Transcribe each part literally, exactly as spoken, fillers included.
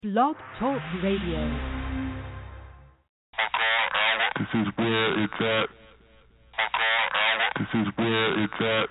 Blog Talk Radio. This is where it's at. This is where it's at.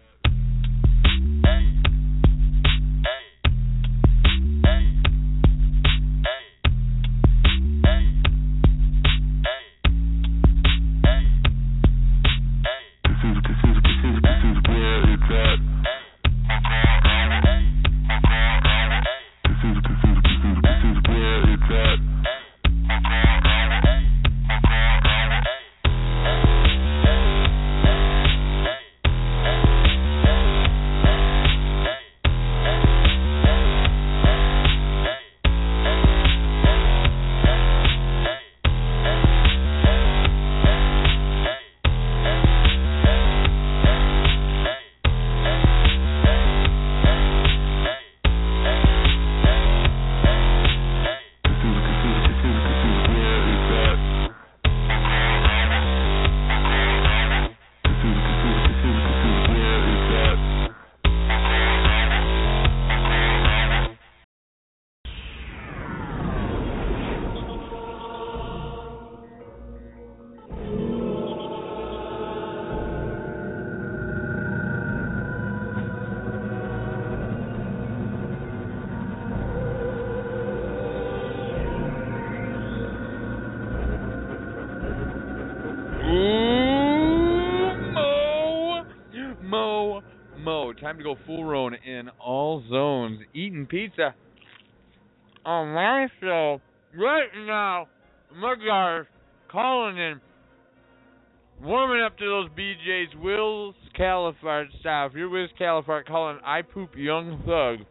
Time to go full roan in all zones. Eating pizza on my show right now. Mugars calling in, warming up to those B Js. Wiz Califart style. If you're Wiz Califart, calling I Poop Young Thug.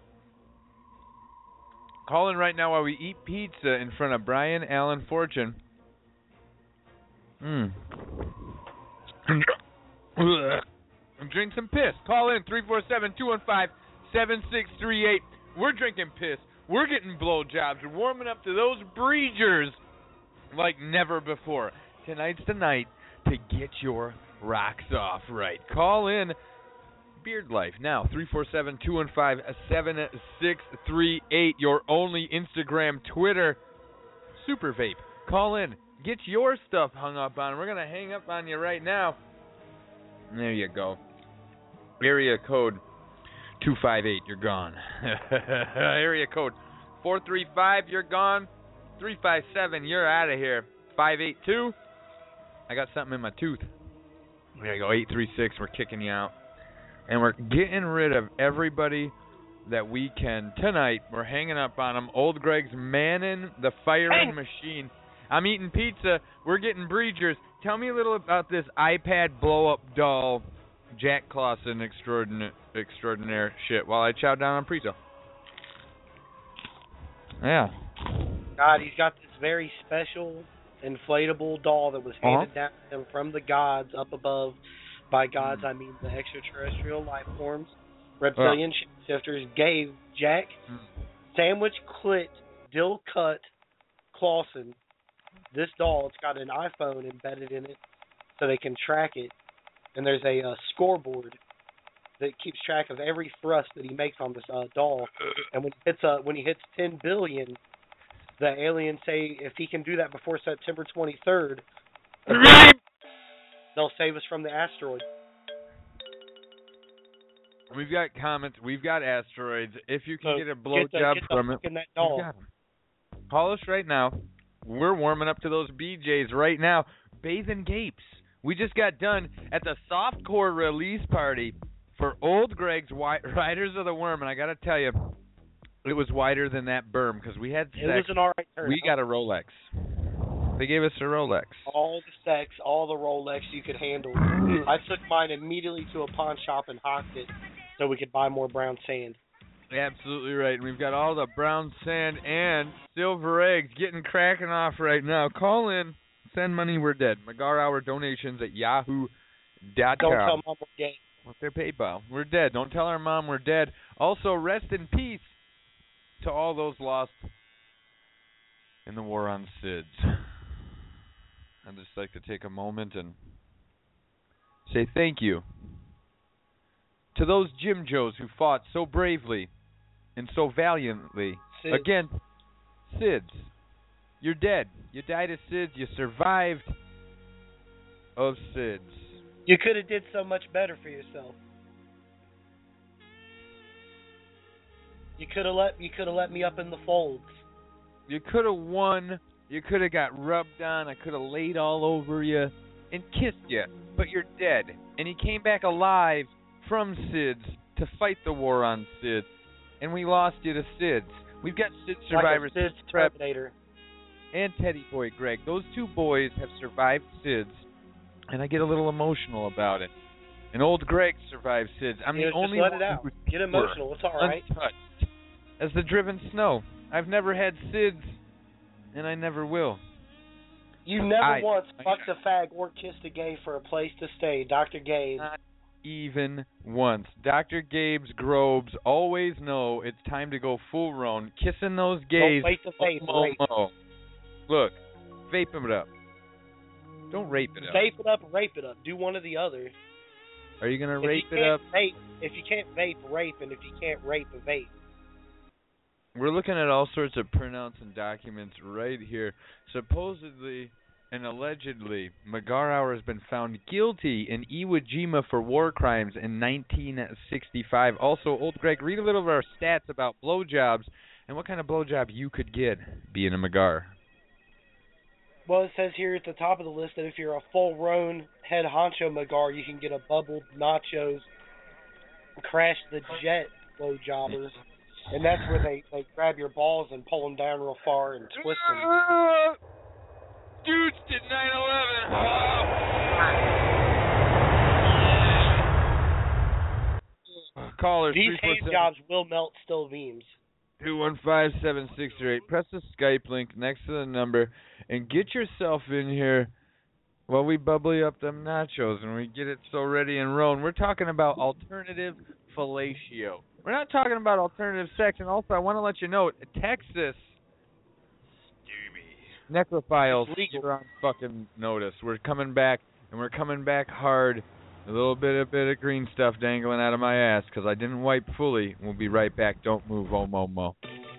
Calling right now while we eat pizza in front of Brian Allen Fortune. Hmm. Drink some piss. Call in three four seven, two one five, seven six three eight. We're drinking piss. We're getting blowjobs. We're warming up to those breeders like never before. Tonight's the night to get your rocks off right. Call in Beard Life now, three four seven, two one five, seven six three eight. Your only Instagram, Twitter, Super Vape. Call in. Get your stuff hung up on. We're going to hang up on you right now. There you go. Area code two five eight, you're gone. Area code four three five, you're gone. three five seven, you're out of here. five eight two, I got something in my tooth. There you go, eight three six, we're kicking you out. And we're getting rid of everybody that we can tonight. We're hanging up on them. Old Greg's manning the firing hey. machine. I'm eating pizza. We're getting breeders. Tell me a little about this iPad blow-up doll Jack Clausen extraordinaire, extraordinaire shit while I chow down on pizza. Yeah. God, he's got this very special inflatable doll that was handed uh-huh. down to him from the gods up above. By gods, I mean the extraterrestrial life forms. Reptilian uh. shifters gave Jack mm. Sandwich Clit Dill Cut Clausen this doll. It's got an iPhone embedded in it so they can track it. And there's a uh, scoreboard that keeps track of every thrust that he makes on this uh, doll. And when he hits uh, when he hits ten billion, the aliens say if he can do that before September twenty-third, they'll save us from the asteroid. We've got comets. We've got asteroids. If you can so get a blowjob from it, that doll. We've got them. Call us right now. We're warming up to those B Js right now. Bathing Gapes. We just got done at the softcore release party for Old Greg's Riders of the Worm, and I got to tell you, it was wider than that berm because we had sex. It was an all right turn. We got a Rolex. They gave us a Rolex. All the sex, all the Rolex you could handle. I took mine immediately to a pawn shop and hocked it so we could buy more brown sand. Absolutely right. And we've got all the brown sand and silver eggs getting cracking off right now. Call in. Send money, we're dead. Magar Hour donations at yahoo dot com. Don't tell Mom we're gay. What's their PayPal? We're dead. Don't tell our mom we're dead. Also, rest in peace to all those lost in the war on S I D S. I'd just like to take a moment and say thank you to those Jim Joes who fought so bravely and so valiantly S I D S. against SIDS. You're dead. You died of SIDS. You survived of SIDS. You could have did so much better for yourself. You could have let you could have let me up in the folds. You could have won. You could have got rubbed on. I could have laid all over you and kissed you. But you're dead. And he came back alive from SIDS to fight the war on SIDS. And we lost you to SIDS. We've got SIDS survivors. Like a SIDS Terminator. And Teddy Boy Greg. Those two boys have survived SIDS. And I get a little emotional about it. And old Greg survived SIDS. I'm you the know, only just let one it out. who's Get emotional. It's all right. Untouched as the driven snow. I've never had SIDS, and I never will. You never I, once I, fucked a fag or kissed a gay for a place to stay, Doctor Gabe. Not even once. Doctor Gabe's Grobes always know it's time to go full roan. Kissing those gays. Don't wait to vape. Oh, Rape. oh. Look, vape it up. Don't rape it up. Vape it up, rape it up. Do one or the other. Are you gonna if rape you it can't up? Vape, if you can't vape, rape, and if you can't rape, vape. We're looking at all sorts of printouts and documents right here. Supposedly and allegedly, Magarawa has been found guilty in Iwo Jima for war crimes in nineteen sixty-five. Also, old Greg, read a little of our stats about blowjobs and what kind of blowjob you could get being a Magar. Well, it says here at the top of the list that if you're a full-grown head honcho Magar, you can get a bubbled nachos, crash the jet blowjobber. And that's where they, they grab your balls and pull them down real far and twist them. Uh, dudes did nine eleven. Oh. Callers. These hand jobs will melt steel beams. two one five, seven six three eight. Press the Skype link next to the number and get yourself in here while we bubbly up them nachos and we get it so ready and rolling. We're talking about alternative fellatio. We're not talking about alternative sex. And also, I want to let you know, Texas necrophiles are on fucking notice. We're coming back, and we're coming back hard. A little bit, a bit of green stuff dangling out of my ass because I didn't wipe fully. We'll be right back. Don't move, oh, mo, mo.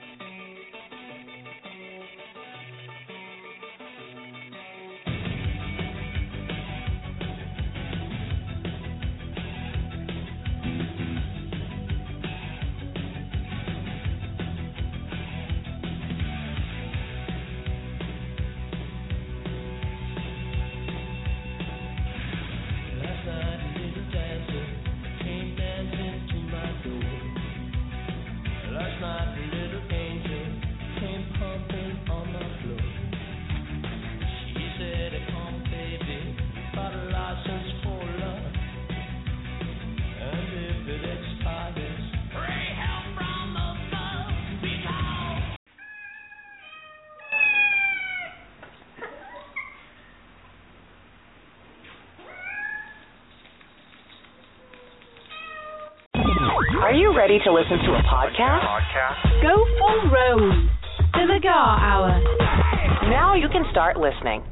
Are you ready to listen to a podcast? podcast? Go full road. The Magar Hour. Now you can start listening.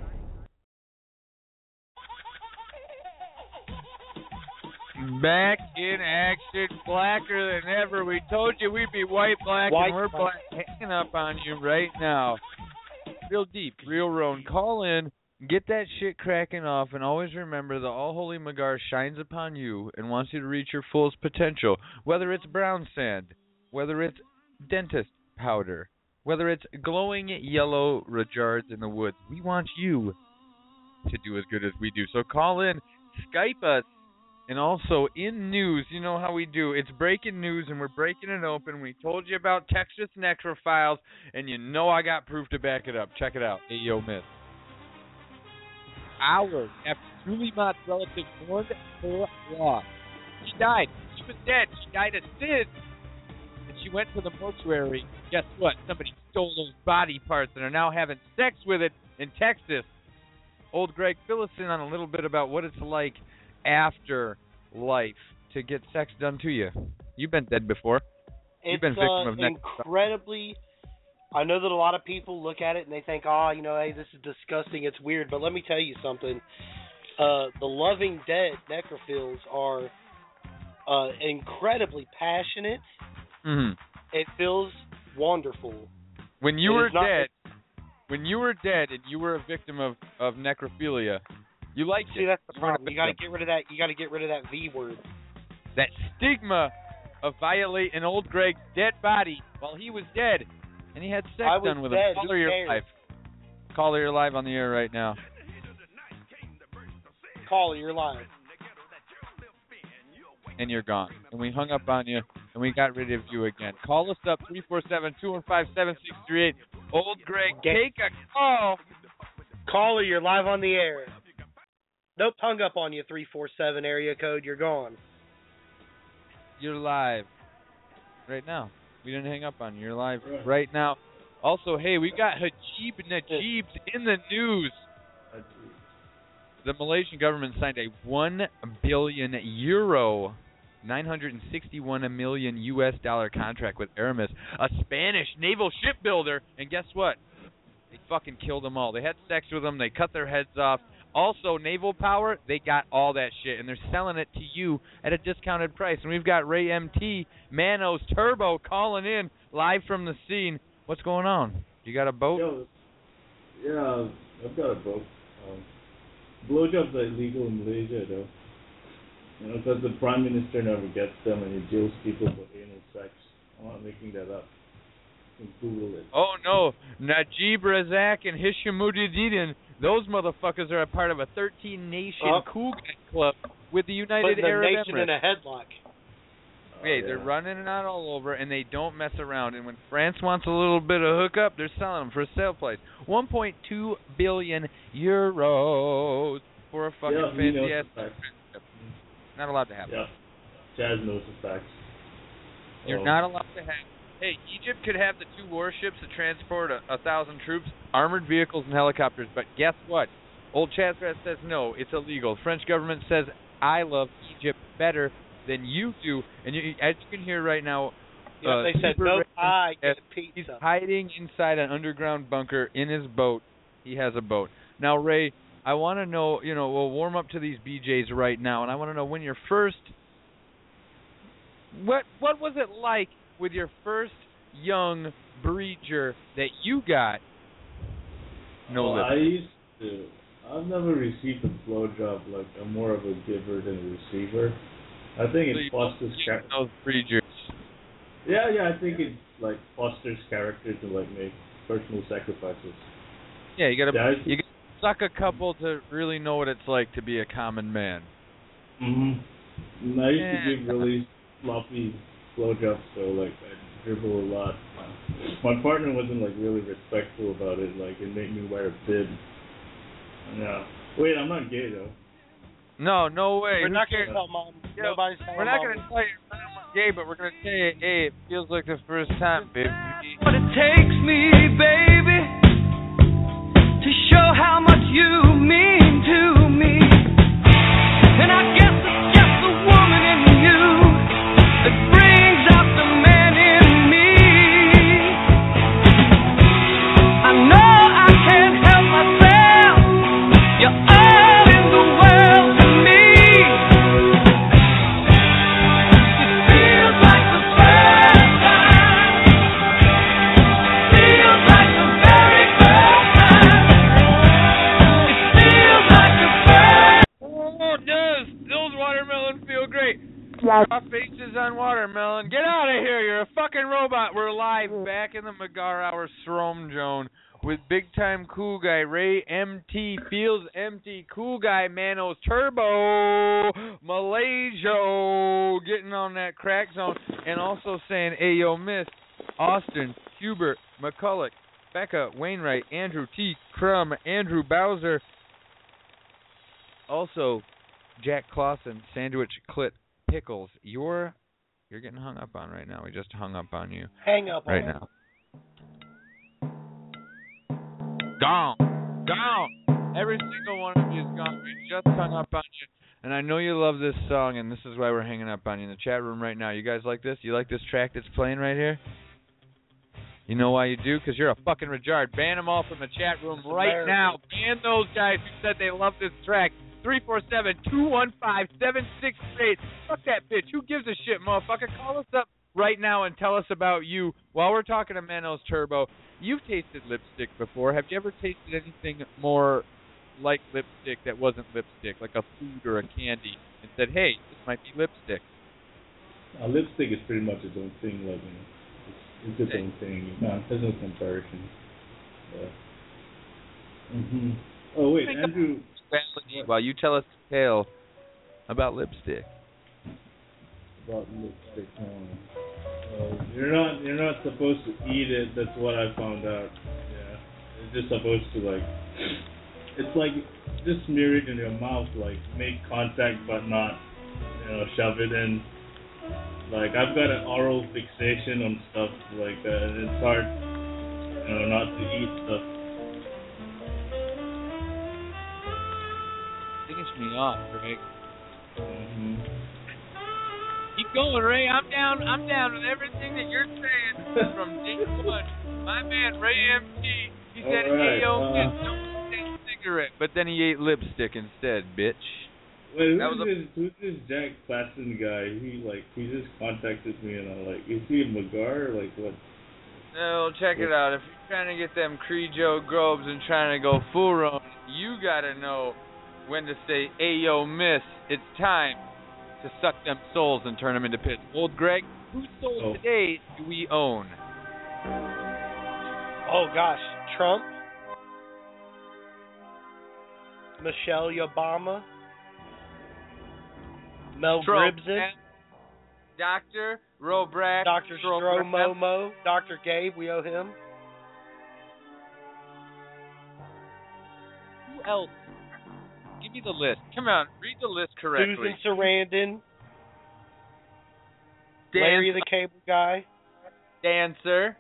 Back in action, blacker than ever. We told you we'd be white, black, White, and we're black, hanging up on you right now. Real deep, real roan. Call in, get that shit cracking off, and always remember the All-Holy Magar shines upon you and wants you to reach your fullest potential. Whether it's brown sand, whether it's dentist powder, whether it's glowing yellow regards in the woods, we want you to do as good as we do. So call in, Skype us, and also in news, you know how we do. It's breaking news, and we're breaking it open. We told you about Texas necrophiles, and you know I got proof to back it up. Check it out. Ayo, Miss. Hours after Julie Mott's relative mourned her loss. She died. She was dead. She died of SIDS. And she went to the mortuary. Guess what? Somebody stole those body parts and are now having sex with it in Texas. Old Greg, fill us in on a little bit about what it's like after life to get sex done to you. You've been dead before. You've It's been victim uh, of neck. incredibly... I know that a lot of people look at it and they think, oh, you know, hey, this is disgusting, it's weird. But let me tell you something. Uh, the loving dead necrophiles are uh, incredibly passionate. Mm-hmm. It feels wonderful. When you It were is not- dead, when you were dead and you were a victim of, of necrophilia, you liked See, it. that's the You weren't a problem. You got to victim. get rid of that. You got to get rid of that V word. That stigma of violating old Greg's dead body while he was dead, and he had sex I was done with dead. him. Caller, Who you're cares? live. Caller, you're live on the air right now. Caller, you're live. And you're gone. And we hung up on you, and we got rid of you again. Call us up, three four seven, two one five, seven six three eight. Old Greg, Get- take a call. Caller, you're live on the air. Nope, hung up on you. Three four seven area code. You're gone. You're live right now. We didn't hang up on you. You're live right now. Also, hey, we got Hajib Najib's in the news. The Malaysian government signed a one billion euro, nine hundred sixty-one million U S dollar contract with Aramis, a Spanish naval shipbuilder. And guess what? They fucking killed them all. They had sex with them. They cut their heads off. Also, naval power, they got all that shit, and they're selling it to you at a discounted price. And we've got Ray M T, Manos Turbo, calling in live from the scene. What's going on? You got a boat? Yo, yeah, I've got a boat. Um, blowjobs are illegal in Malaysia, though. You know, because the Prime Minister never gets them and he jails people for anal sex. I'm not making that up. You can Google it. Oh, no. Najib Razak and Hishamuddin, those motherfuckers are a part of a thirteen-nation Oh. cool guy club with the United Putting the Arab nation Emirates. in a headlock. Oh, Hey, yeah. they're running it out all over, and they don't mess around. And when France wants a little bit of hookup, they're selling them for a sale price. one point two billion euros for a fucking Yeah, he knows fancy ass. the facts. Not allowed to have Yeah, Chaz knows the facts. You're Oh. not allowed to have. Hey, Egypt could have the two warships that transport a, a thousand troops, armored vehicles, and helicopters. But guess what? Old Chazrat says no, it's illegal. The French government says I love Egypt better than you do. And you, as you can hear right now, Yeah, uh, they said Super no Ray- pie, Yes, get he's pizza. hiding inside an underground bunker in his boat. He has a boat. Now, Ray, I want to know, you know, we'll warm up to these B Js right now, and I want to know when your first, what what was it like with your first young breeder that you got? No well, I lips. used to. I've never received a blowjob. Like, I'm more of a giver than a receiver. I think So it you fosters use character. those breeders. Yeah, yeah, I think it like fosters character to like make personal sacrifices. Yeah, you gotta Yeah, I- you gotta suck a couple to really know what it's like to be a common man. Mhm. And I used Yeah. to give really sloppy blowjobs, so like I dribble a lot. My partner wasn't like really respectful about it. Like it made me wear a bib. Yeah. Wait, I'm not gay though. No, no way. We're Who not cares? going to tell mom. Yo, Nobody's telling We're not mom. going to tell you you're gay, but we're going to tell you, hey, it feels like the first time, baby. But it takes me, baby, to show how much you mean to me. And I guess it's just the woman in you that brings out the man in me. I know I can't help myself. You're all in the world to me. It feels like the first time. Feels like the very first time. It feels like the first. Oh, it does. Those watermelon feel great. Raw faces on watermelon. Get out of here. You're a fucking robot. We're live back in the Magar Hour Strom Zone with big time cool guy Ray M T. Feels empty. Cool guy Manos Turbo. Malaysia. Getting on that crack zone. And also saying, hey, yo, Miss Austin, Hubert, McCulloch, Becca, Wainwright, Andrew T. Crum, Andrew Bowser. Also, Jack Clausen, Sandwich Clit Pickles. You're you're getting hung up on right now. We just hung up on you Hang up on right it. now. Gone. Gone. Every single one of you is gone. We just hung up on you. And I know you love this song, and this is why we're hanging up on you in the chat room right now. You guys like this? You like this track that's playing right here? You know why you do? Because you're a fucking retard. Ban them all from the chat room right now. Ban those guys who said they love this track. three four seven, two one five, seven six three eight. Fuck that bitch. Who gives a shit, motherfucker? Call us up. right now and tell us about you. While we're talking to Manos Turbo, you've tasted lipstick before. Have you ever tasted anything more like lipstick that wasn't lipstick, like a food or a candy, and said, hey, this might be lipstick? Uh, lipstick is pretty much its own thing. Like, you know, it's, it's its own thing. No, there's no comparison. Yeah. Mm-hmm. Oh, wait, Andrew. While you tell us the tale about lipstick. About lipstick. Oh. Uh, you're not you're not supposed to eat it. That's what I found out. Yeah, it's just supposed to like. It's like just smear it in your mouth, like make contact, but not, you know, shove it in. Like I've got an oral fixation on stuff like that, and it's hard, you know, not to eat stuff. Finish me off, Greg. Mm-hmm. Keep going, Ray. I'm down. I'm down with everything that you're saying from day one. My man Ray M T. He said, right, "Hey, yo, uh, kid, don't take a cigarette," but then he ate lipstick instead, bitch. Wait, that who's was this? Who's this Jack Platson guy? He like he just contacted me, and I'm like, is he a Magar? Like what? No, check it out. If you're trying to get them Crejo Grobes and trying to go full round, you gotta know when to say, "Hey, yo, miss, it's time to suck them souls and turn them into pits." Old Greg, whose soul oh. today do we own? Oh gosh, Trump, Michelle Obama, Mel Trump, Gibson, Doctor Robrack, Doctor Stromomo, Doctor Gabe, we owe him. Who else? Give me the list. Come on, read the list correctly. Susan Sarandon, Dan- Larry the Cable Guy, Dancer,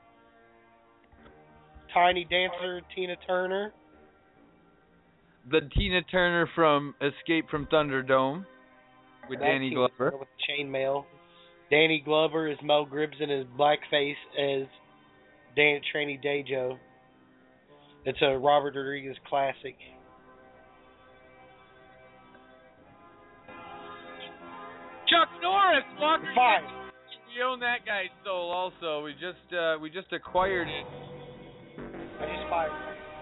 Tiny Dancer, Tina Turner, the Tina Turner from Escape from Thunderdome with That Danny Tina Glover. Turner with chainmail. Danny Glover as Mel Gibson as blackface as Dan Tranny Dajo. It's a Robert Rodriguez classic. Chuck Norris, Walker. Five. We own that guy's soul also. We just uh, we just acquired it. I just fired.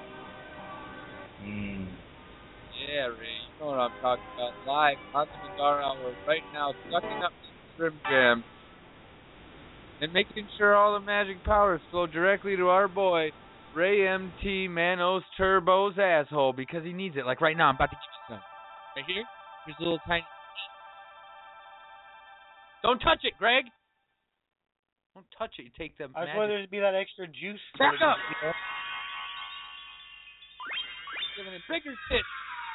Mm. Yeah, Ray, you know what I'm talking about. Live on the Cigar Hour right now, sucking up Slim Jam and making sure all the magic powers flow directly to our boy Ray M T Manos Turbo's asshole because he needs it. Like right now, I'm about to give you some. Right here, here's a little tiny. Don't touch it, Greg. Don't touch it. You take them. I just wanted there to be that extra juice. Back up. You know? Giving it bigger tits.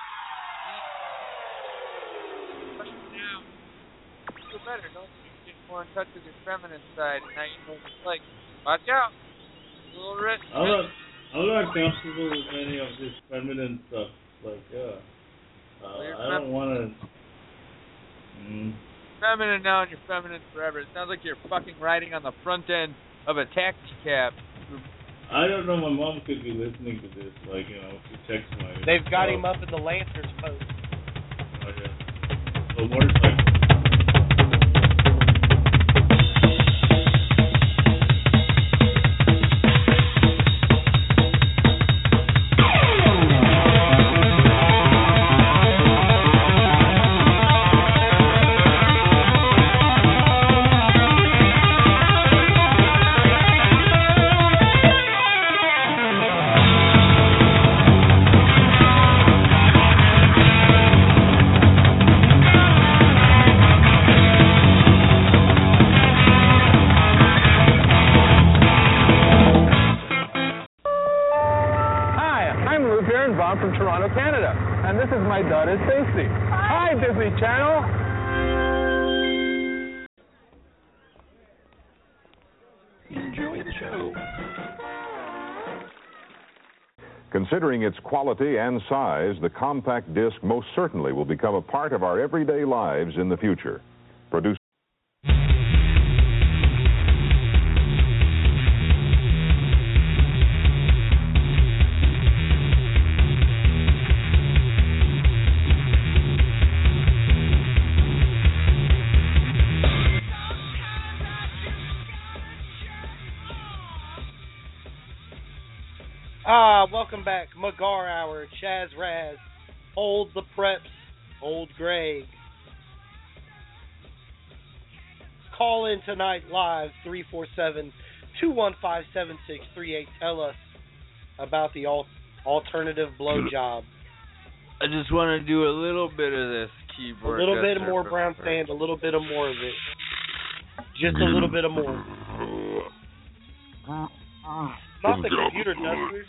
Now, you feel better, don't you? You get more in touch with your feminine side, and now you know what it's like. Watch out. A little risk. I'm not, I'm not comfortable with any of this feminine stuff. Like, yeah. Uh, Well, you're I don't want to. Mm. Feminine now and you're feminine forever. It sounds like you're fucking riding on the front end of a taxi cab. I don't know. My mom could be listening to this. Like, you know, she checks my. They've got oh, him up in the Lancers post. Oh, yeah. So, motorcycle. From Toronto, Canada. And this is my daughter, Stacy. Hi, Disney Channel. Enjoy the show. Considering its quality and size, the compact disc most certainly will become a part of our everyday lives in the future. Produced Ah, welcome back. Magar Hour, Chaz Raz, Old the Preps, Old Greg. Call in tonight live, three four seven, two one five, seven six three eight. Tell us about the al- alternative blowjob. I just want to do a little bit of this keyboard. A little bit gesture more brown sand, a little bit of more of it. Just a little bit of more. Not the computer dusters.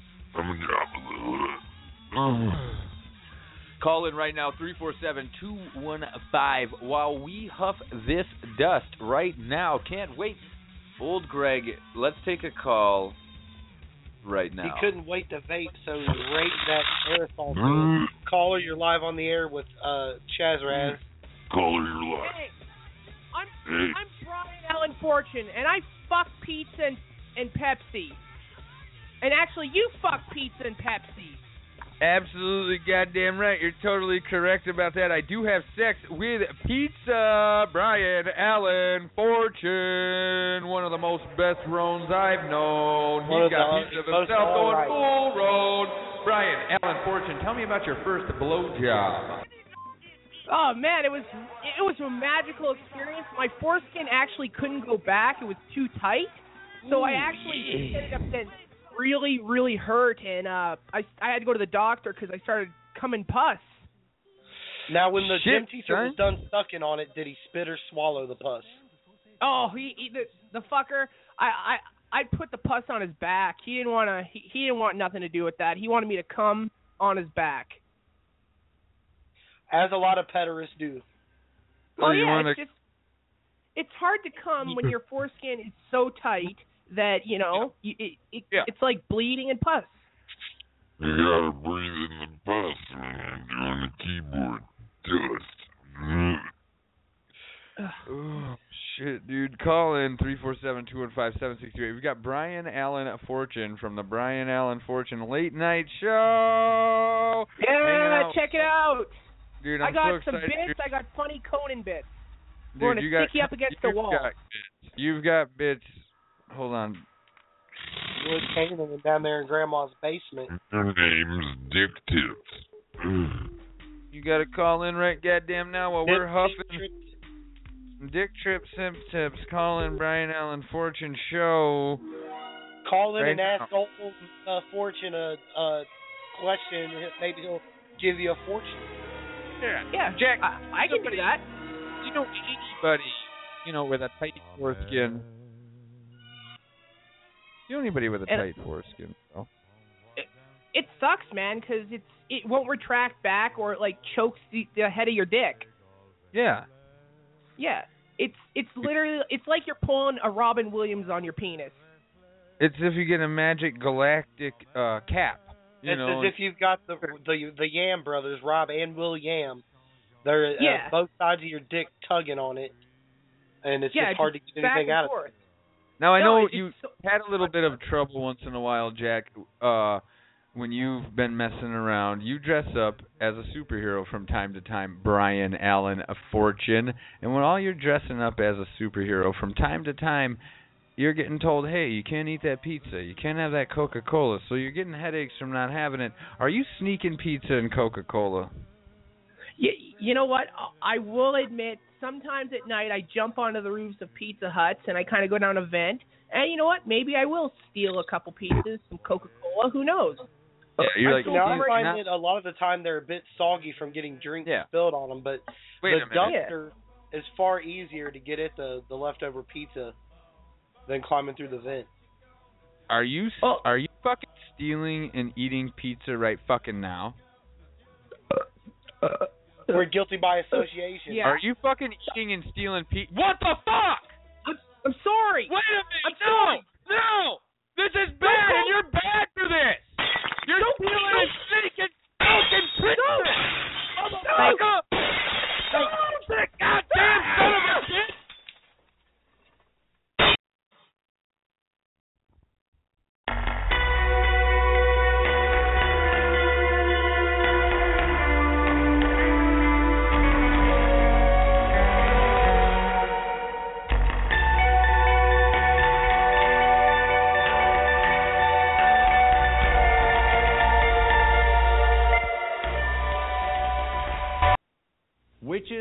Call in right now, three four seven, two one five, while we huff this dust right now. Can't wait. Old Greg, let's take a call right now. He couldn't wait to vape, so he raked that aerosol thing. Caller, you're live on the air with uh, Chaz Raz. Caller, you're live. Hey, I'm, Hey. I'm Brian Allen Fortune, and I fuck pizza and, and Pepsi. And actually, you fuck pizza and Pepsi. Absolutely goddamn right. You're totally correct about that. I do have sex with pizza. Brian Allen Fortune, one of the most best roans I've known. One He's of got the pizza most himself going alright. full road. Brian Allen Fortune, tell me about your first blowjob. Oh man, it was it was a magical experience. My foreskin actually couldn't go back; it was too tight. So I actually ended up getting really, really hurt, and uh, I I had to go to the doctor because I started coming pus. Now, when the Shit, gym teacher son. was done sucking on it, did he spit or swallow the pus? Oh, he, he the the fucker. I I I put the pus on his back. He didn't want to. He, he didn't want nothing to do with that. He wanted me to come on his back. As a lot of pederasts do. Well, Oh, you yeah, wanna- it's just it's hard to come when your foreskin is so tight that you know you, it, it Yeah. it's like bleeding and pus. You gotta breathe in the bus when you're doing the keyboard dust. Oh, shit, dude. Call in three four seven, two one five, seven six three eight. We got Brian Allen Fortune from the Brian Allen Fortune Late Night Show. Hanging Yeah, out. check it out. Dude, I I'm got so some excited. bits. I got funny Conan bits. Dude, We're gonna you got, stick you up against the you've wall. Got bits. You've got bits. Hold on. You was hanging them down there in Grandma's basement. Her name's Dick Tips. You got to call in right goddamn now while we're Dick- huffing. Dick- Dick Trip Simp Tips. Call in Brian Allen Fortune Show. Call in Right and now. ask old uh, Fortune a, a question. Maybe he'll give you a fortune. Yeah. Yeah, Jack, I, I can do somebody- that. You know anybody, you know, with a tight foreskin? You know anybody with a And- tight foreskin? No? It sucks, man, because it's it won't retract back or it like chokes the, the head of your dick. Yeah. Yeah, it's it's literally it's like you're pulling a Robin Williams on your penis. It's if you get a magic galactic uh, cap. You It's know, as if you've got the the the Yam brothers, Rob and Will Yam. They're uh, Yeah. both sides of your dick tugging on it, and it's yeah, just hard to get back anything and out of forth. it. Now I No, know it's- you it's so- had a little bit of trouble once in a while, Jack. Uh, when you've been messing around, you dress up as a superhero from time to time, Brian Allen a Fortune. And when all you're dressing up as a superhero from time to time, you're getting told, hey, you can't eat that pizza, you can't have that Coca-Cola, so you're getting headaches from not having it. Are you sneaking pizza and Coca-Cola? You, you know what? I will admit, sometimes at night I jump onto the roofs of Pizza Huts and I kind of go down a vent. And you know what? Maybe I will steal a couple pizzas, some Coca-Cola. Who knows? Yeah, you're I like, told Now I you- find not- that a lot of the time they're a bit soggy from getting drinks Yeah. spilled on them, but Wait the a minute. dumpster is far easier to get at the the leftover pizza than climbing through the vent. Are you Oh. are you fucking stealing and eating pizza right fucking now? We're guilty by association. Yeah. Are you fucking eating and stealing pizza? What the fuck? I'm, I'm sorry. Wait a minute! I'm no! sorry. No! This is bad, and you're bad for this! You're Don't- stealing don't- and sneaking fucking pizza! Thank- Fuck up! Goddamn son of a bitch!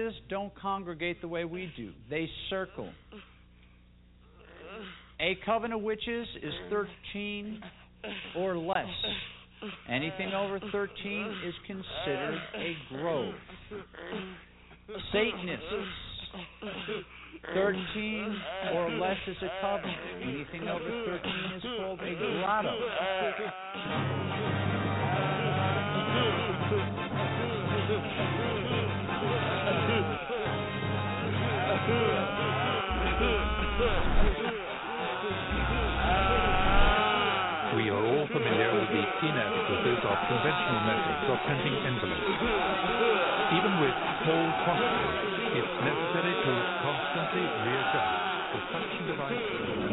witches don't congregate the way we do. They circle. A coven of witches is thirteen or less. Anything over thirteen is considered a grove. Satanists, thirteen or less is a coven. Anything over thirteen is called a grotto. We are all familiar with the inefficacies of conventional methods of printing envelopes. Even with small quantities, it's necessary to constantly readjust the suction device.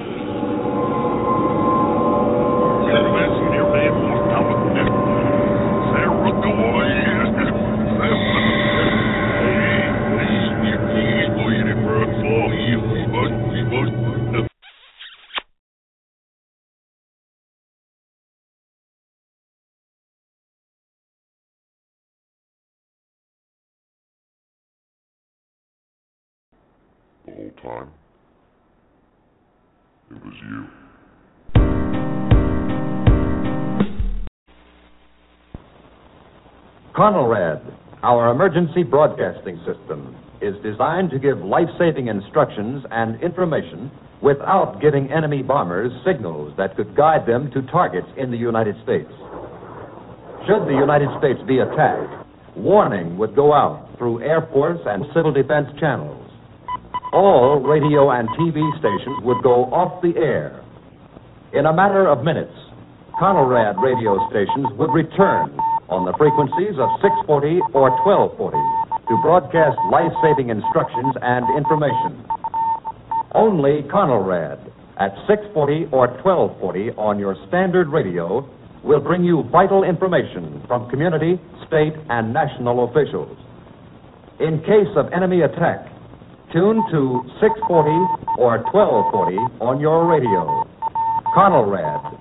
The whole time, it was you. Conelrad, our emergency broadcasting system, is designed to give life-saving instructions and information without giving enemy bombers signals that could guide them to targets in the United States. Should the United States be attacked, warning would go out through Air Force and civil defense channels. All radio and T V stations would go off the air. In a matter of minutes, Conelrad radio stations would return on the frequencies of six forty or twelve forty to broadcast life-saving instructions and information. Only Conelrad at six forty or twelve forty on your standard radio will bring you vital information from community, state, and national officials. In case of enemy attack, tune to six forty or twelve forty on your radio. Conelrad.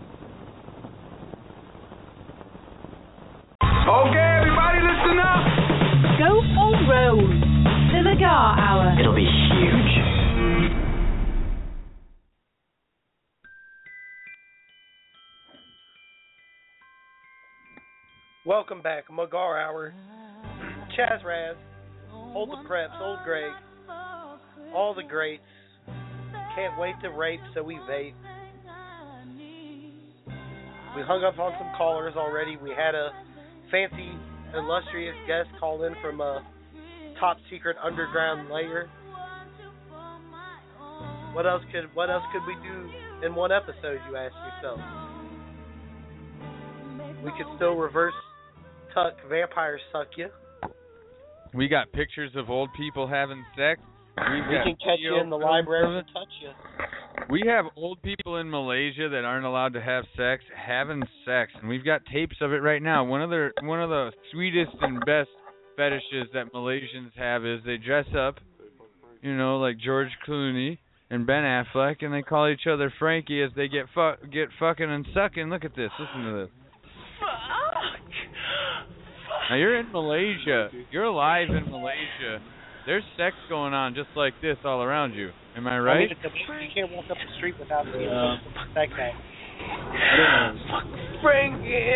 Okay, everybody, listen up. Go full road. The Magar Hour. It'll be huge. Welcome back, Magar Hour. Chaz Raz, Old the Preps, Old Greg, all the greats. Can't wait to rape, so we vape. We hung up on some callers already. We had a fancy, illustrious guest call in from a top secret underground layer. What else could what else could we do in one episode, you ask yourself? We could still reverse tuck vampire suck you. We got pictures of old people having sex. We've we can catch you in the library and touch you. We have old people in Malaysia that aren't allowed to have sex having sex, and we've got tapes of it right now. One of the one of the sweetest and best fetishes that Malaysians have is they dress up, you know, like George Clooney and Ben Affleck, and they call each other Frankie as they get fu- get fucking and sucking. Look at this. Listen to this. Now you're in Malaysia. You're alive in Malaysia. There's sex going on just like this all around you. Am I right? I mean, you can't walk up the street without seeing Uh, some sex act. Frankie.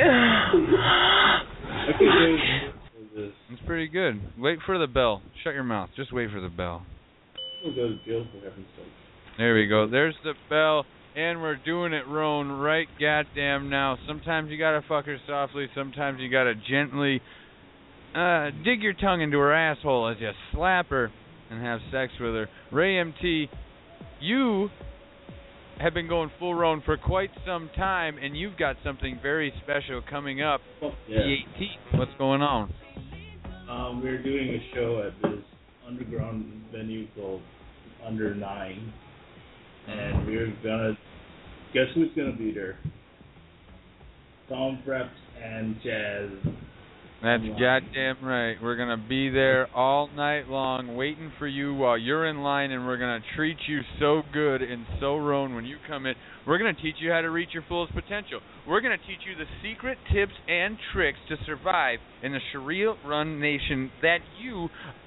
It's pretty good. Wait for the bell. Shut your mouth. Just wait for the bell. We'll go to jail for heaven's sake. There we go. There's the bell. And we're doing it, Roan, right goddamn now. Sometimes you gotta fuck her softly. Sometimes you gotta gently uh, dig your tongue into her asshole as you slap her and have sex with her. Ray M T, you have been going full Roan for quite some time, and you've got something very special coming up. Yeah. The eighteenth. What's going on? Um, we're doing a show at this underground venue called Under Nine. And we're gonna guess who's gonna be there? Tom Preps and Chaz. That's goddamn right. We're gonna be there all night long, waiting for you while you're in line, and we're gonna treat you so good and so Roan when you come in. We're gonna teach you how to reach your fullest potential. We're gonna teach you the secret tips and tricks to survive in a Sharia-run nation that you, a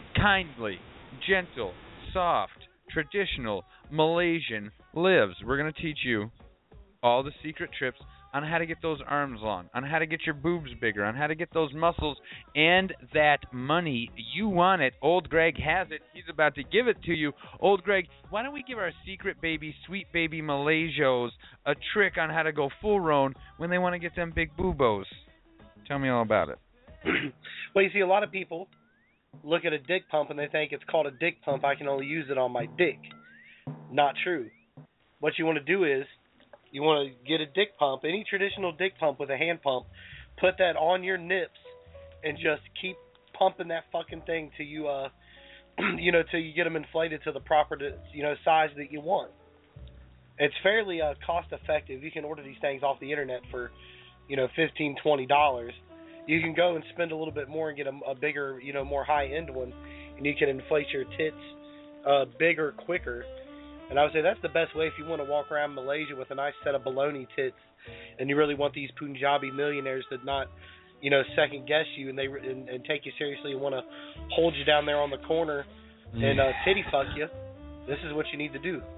kindly, gentle, soft, traditional Malaysian lives. We're going to teach you all the secret trips on how to get those arms long, on how to get your boobs bigger, on how to get those muscles and that money. You want it. Old Greg has it. He's about to give it to you. Old Greg, why don't we give our secret baby, sweet baby Malaysios a trick on how to go full roan when they want to get them big boobos? Tell me all about it. Well, you see, a lot of people look at a dick pump and they think it's called a dick pump. I can only use it on my dick. Not true. What you want to do is you want to get a dick pump, any traditional dick pump with a hand pump, put that on your nips and just keep pumping that fucking thing till you, uh, you know, till you get them inflated to the proper, you know, size that you want. It's fairly uh, cost effective. You can order these things off the internet for, you know, fifteen, twenty dollars. You can go and spend a little bit more and get a, a bigger, you know, more high-end one, and you can inflate your tits uh, bigger, quicker. And I would say that's the best way if you want to walk around Malaysia with a nice set of baloney tits, and you really want these Punjabi millionaires to not, you know, second guess you and they and, and take you seriously and want to hold you down there on the corner and uh, titty fuck you. This is what you need to do.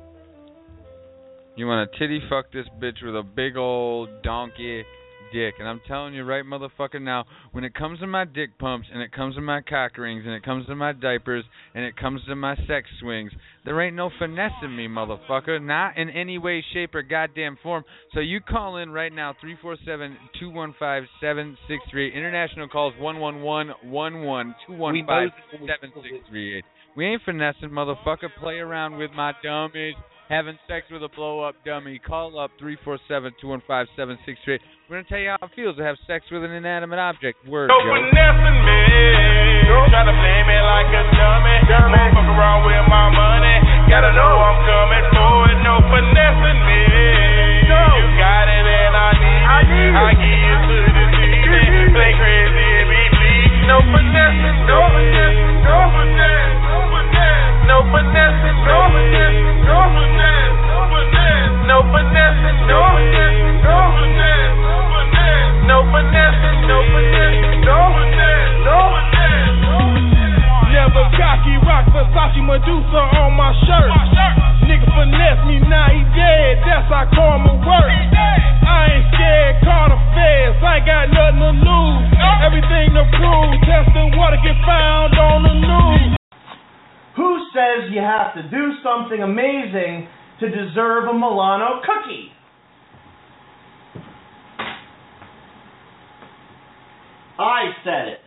You want to titty fuck this bitch with a big old donkey dick. And I'm telling you right motherfucker now, when it comes to my dick pumps and it comes to my cock rings and it comes to my diapers and it comes to my sex swings, there ain't no finessing me, motherfucker. Not in any way, shape, or goddamn form. So you call in right now, three four seven, two one five, seven six three eight. International calls one one one, one one, two one five, seven six three eight. We ain't finessing, motherfucker. Play around with my dummies. Having sex with a blow-up dummy. Call up three four seven, two one five, seven six three eight. We're going to tell you how it feels to have sex with an inanimate object. Word, no Joe. finessing me. Try to play me like a dummy. Dummy. Won't fuck around with my money. Gotta know I'm coming for it. No finessing me. No. You got it and I need it. I, need it. I give you to the season. Play crazy and be bleeding. No finessing. No finessing. No finessing. No finessing. No finessing. No finessing. No finessing. No finessing. No finessing. No finessing. No finessing. No finessing. No finessing. Never cocky, rock Versace Medusa on my shirt. Nigga finesse me, now he dead. That's how karma works. I ain't scared, call the feds. I ain't got nothing to lose. Everything to prove. Testing water get found on the news. Who says you have to do something amazing to deserve a Milano cookie? I said it.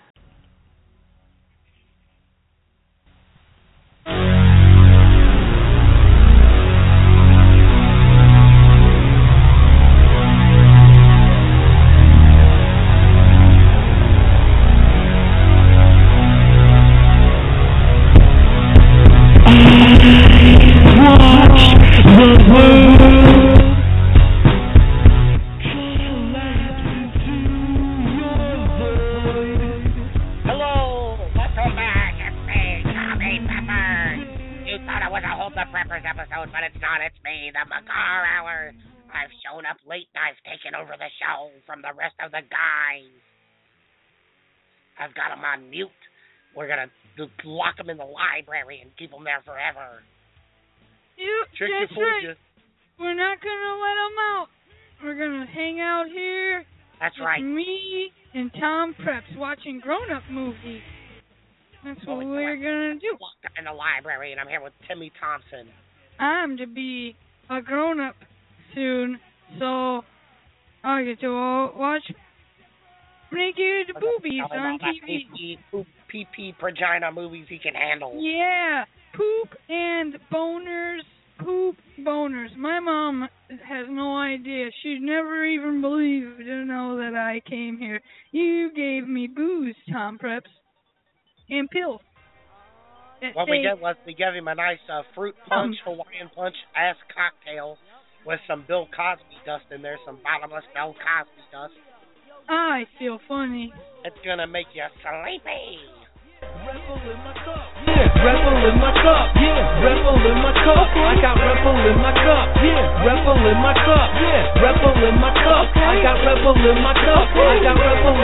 I've got them on mute. We're going to lock them in the library and keep them there forever. You, Trick that's you, fooled right. you. We're not going to let them out. We're going to hang out here. That's with right. Me and Tom Preps watching grown-up movies. That's what well, we're going to do. Locked up in the library, and I'm here with Timmy Thompson. I'm to be a grown-up soon, so I get to uh, watch naked boobies on T V. Poop, pee pee, progina movies he can handle. Yeah, poop and boners, poop boners. My mom has no idea. She'd never even believe to know that I came here. You gave me booze, Tom Preps, and pills. What we did was we gave him a nice uh, fruit punch, um, Hawaiian punch ass cocktail with some Bill Cosby dust in there, some bottomless Bill Cosby dust. I feel funny. It's gonna make you sleepy. Rebel in my cup, yeah. Rebel in my cup, yeah. Rebel in my cup. I got rebel in my cup, yeah. Rebel in my cup, yeah. Rebel in my cup. I got rebel in my cup. I got rebel in my cup.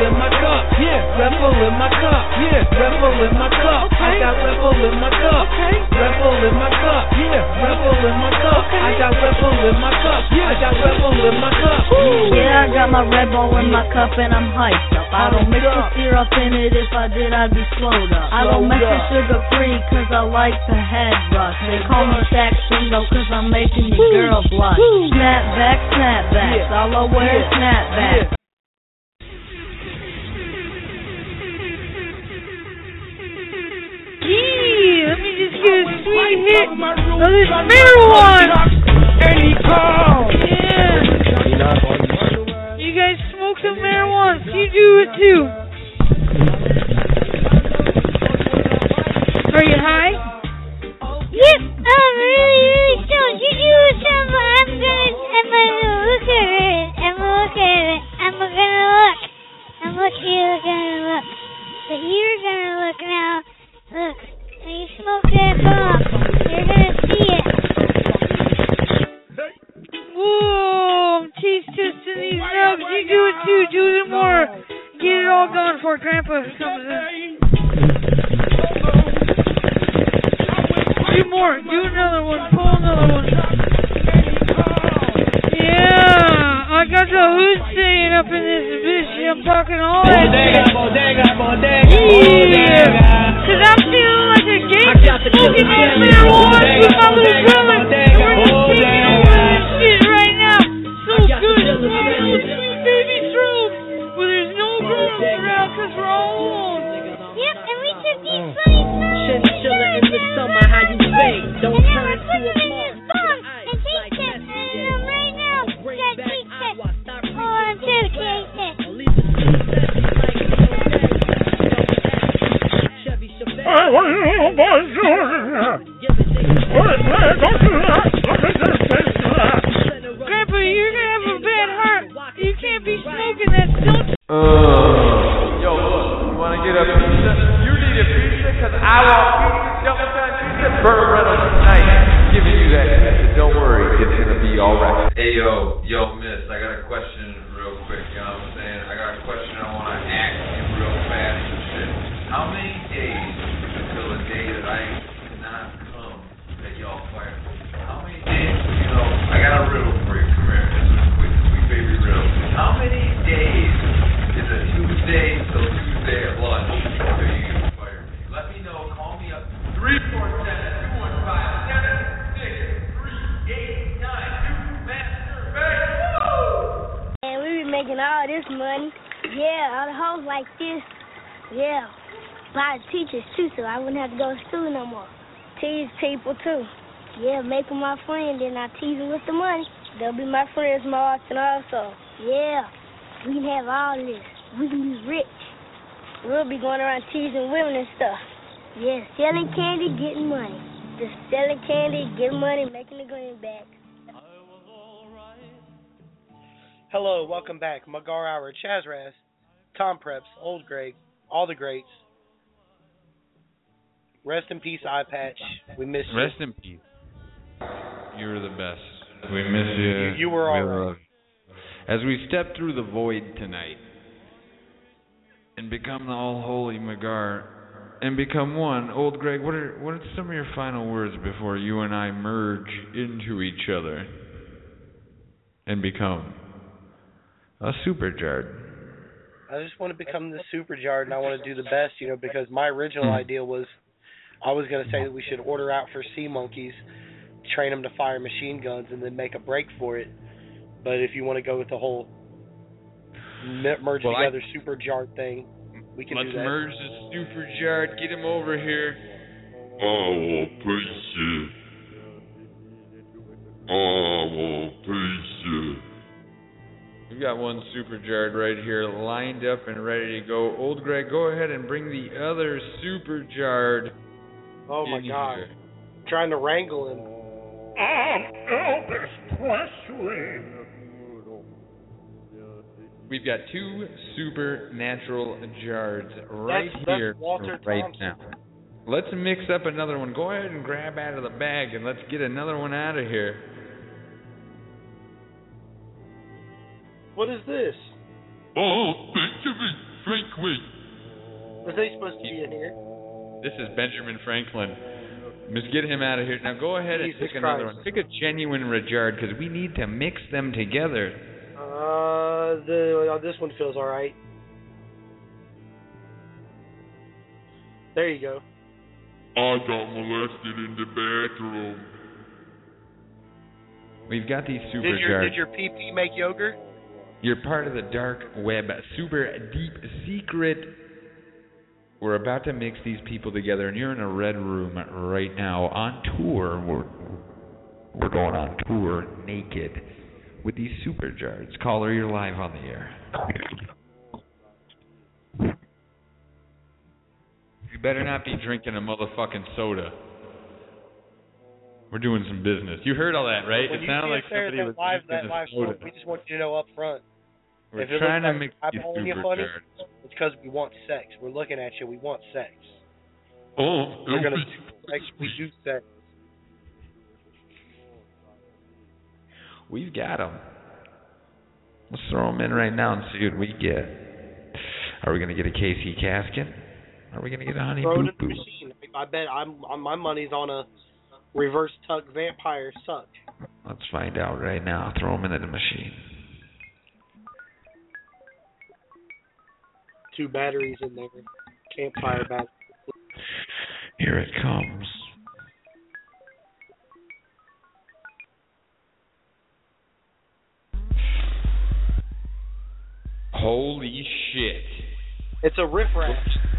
cup, yeah. Red Bull in my cup, yeah. Red Bull in my cup. I got Red Bull in my cup. Red Bull in my cup, yeah. Red Bull in my cup. I got Red Bull in my cup, yeah. I got Red Bull in my cup. Yeah, I got my Red Bull in my cup and I'm hyped up. I don't mix the syrup in it. If I did, I'd be slowed up. I don't make it sugar free cause I like to head rush. They call me Shaq Shingo cause I'm making your girl blush. Snapback, snapbacks. All I wear is snapbacks. Gee, let me just get a sweet hit of this marijuana. Yeah. You guys smoke some marijuana? You do it too. Are you high? Yep, I'm really, really stoned. You do some, I'm gonna, I'm gonna look at it. I'm gonna look at it. I'm gonna look. I'm looking, you're gonna look. But you're gonna look now. Look, when you smoke that bomb, you're gonna see it. Whoa, I'm taste testing these nugs. You do it too. Do them more. Get it all gone before Grandpa comes in. Do more. Do another one. Pull another one. Yeah, I got the hood staying up in this bitch. I'm talking all that shit. Yeah, cause I'm feeling like a gangster smoking that marijuana with my little brother. And we're just taking over this shit right now. So good. Smoking those sweet baby shrooms where there's no girls around cause we're all alone. Yep, and we took these funny songs. Chinchilla in the summer, how you fake? Don't and turn now to we're a putting mark. them in this bomb and taste test. And um, right now, got taste test. Oh, I'm too taste test. I want to know about Grandpa, you're gonna have a bad heart. You can't be smoking that. Don't. Uh, yo, look, you wanna get a pizza? You need a pizza cause I want pizza. Double time pizza. Burt Reynolds tonight giving you that pizza. Don't worry, it's gonna be alright. Hey, yo, yo, miss, I got a question real quick, you know what I'm saying? I got a question I wanna ask you real fast and shit. How many days until the day that I cannot come that y'all fire me? How many days? You know, I got a riddle for you. Come here. This is a quick, sweet baby riddle. How many days is a Tuesday till Tuesday at lunch until you can fire me? Let me know. Call me up. three four seven, two one five, seven six three eight nine. New masturbation. Woo! And we be making all this money. Yeah, all the hoes like this. Yeah. A lot of teachers too, so I wouldn't have to go to school no more. Tease people too. Yeah, make them my friend, then I tease them with the money. They'll be my friends more often also. Yeah, we can have all this. We can be rich. We'll be going around teasing women and stuff. Yeah, selling candy, getting money. Just selling candy, getting money, making the greenback. Hello, welcome back. Mugar Hour, Chazraz, Tom Preps, Old Greg, all the greats. Rest in peace, Eye Patch. We miss you. Rest in peace. You were the best. We miss you. You, you were all right. As we step through the void tonight and become the all-holy Magar and become one, Old Greg, what are what are some of your final words before you and I merge into each other and become a Superjard? I just want to become the Superjard, and I want to do the best, you know, because my original mm. idea was I was going to say that we should order out for sea monkeys, train them to fire machine guns, and then make a break for it. But if you want to go with the whole merge well, together I, Superjard thing, we can let's do that. Let's merge the Superjard. Get him over here. I want pizza. I want pizza. We got one Superjard right here lined up and ready to go. Old Greg, go ahead and bring the other Superjard. Oh my God. Here. I'm trying to wrangle him. We've got two supernatural jards right that's, here that's Walter right Thompson. now. Let's mix up another one. Go ahead and grab out of the bag and let's get another one out of here. What is this? Oh, picture me. Franklin. Was they supposed to be in here? This is Benjamin Franklin. Let's get him out of here. Now go ahead and Jesus pick another Christ. one. Pick a genuine Regard, because we need to mix them together. Uh, the uh, this one feels all right. There you go. I got molested in the bathroom. We've got these super Did your jars. did your pee pee make yogurt? You're part of the dark web, super deep secret. We're about to mix these people together, and you're in a red room right now on tour. We're we're going on tour naked with these super jars. Caller, you're live on the air. You better not be drinking a motherfucking soda. We're doing some business. You heard all that, right? When it you sounded see like us there, somebody that was live, drinking that live a soda. show, we just want you to know up front. We're if it trying to looks mix like these I'm calling you super funny, jars. it's because we want sex. We're looking at you. We want sex. Oh, We're gonna no. do sex. We do sex. We've got them. Let's throw them in right now and see what we get. Are we going to get a K C Kaskin? Are we going to get a Honey Throw it Boo in the Boo? machine. I bet I'm, I'm my money's on a reverse tuck vampire suck. Let's find out right now. Throw them into the machine. Two batteries in there. Campfire battery. Here it comes. Holy shit. It's a riffraff.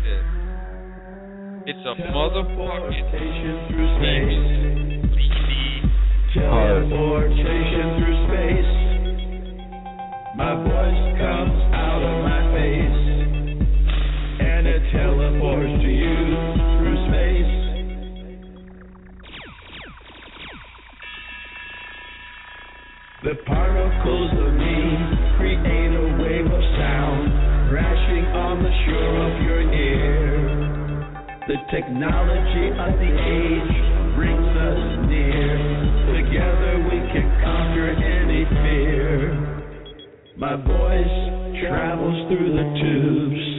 It's a motherfucking through space. Teleportation through space. My voice comes out of my face, and it teleports to you through space. The particles of me create a wave of sound, crashing on the shore of your ear. The technology of the age brings us near. Together we can conquer any fear. My voice travels through the tubes,